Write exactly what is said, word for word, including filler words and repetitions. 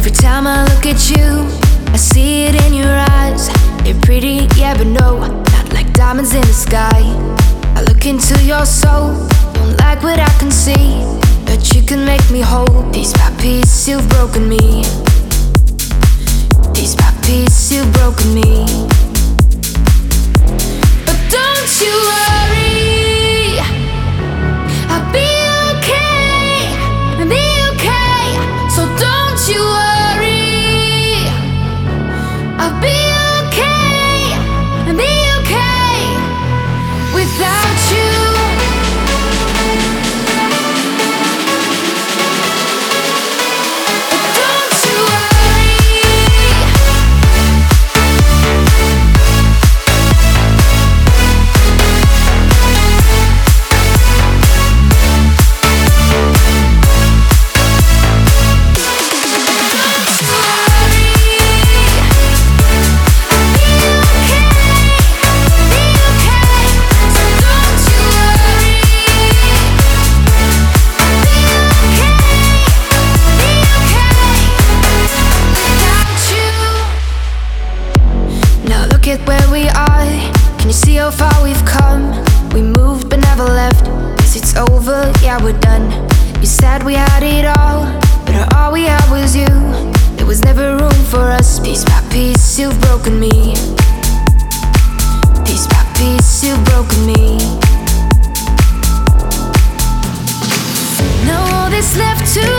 Every time I look at you, I see it in your eyes. They're pretty, yeah, but no, not like diamonds in the sky. I look into your soul, don't like what I can see, but you can make me whole. Piece by piece, you've broken me. Piece by piece, you've broken me. But don't you worry, I'll be okay, I'll be okay. So don't you worry, I'll be okay, I'll be okay without you. Look at where we are, can you see how far we've come? We moved but never left, guess it's over, yeah we're done. You said we had it all, but all we had was you. There was never room for us. Piece by piece, you've broken me. Piece by piece, you've broken me. Now all that's left to